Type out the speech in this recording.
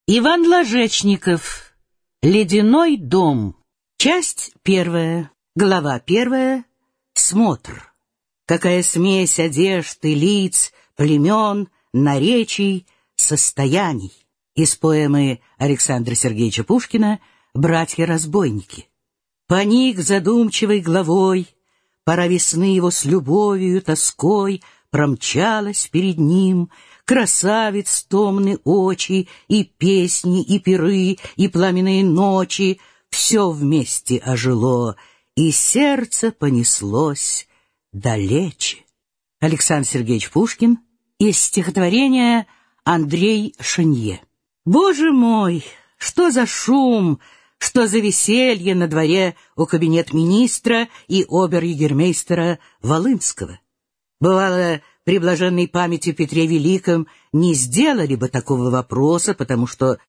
Иван Ложечников. Ледяной дом. Часть первая. Глава первая. Смотр. Какая смесь одежд и лиц, племен, наречий, состояний. Из поэмы Александра Сергеевича Пушкина «Братья-разбойники». Поник задумчивой главой, пора весны его с любовью, тоской промчалась перед ним. Красавиц томны очи, и песни, и пиры, и пламенные ночи — все вместе ожило, и сердце понеслось далече. Александр Сергеевич Пушкин. Из стихотворения Андрей Шенье. Боже мой, что за шум, что за веселье на дворе у кабинет-министра и обер-егермейстера Волынского. Бывало, при блаженной памяти Петре Великом не сделали бы такого вопроса, потому что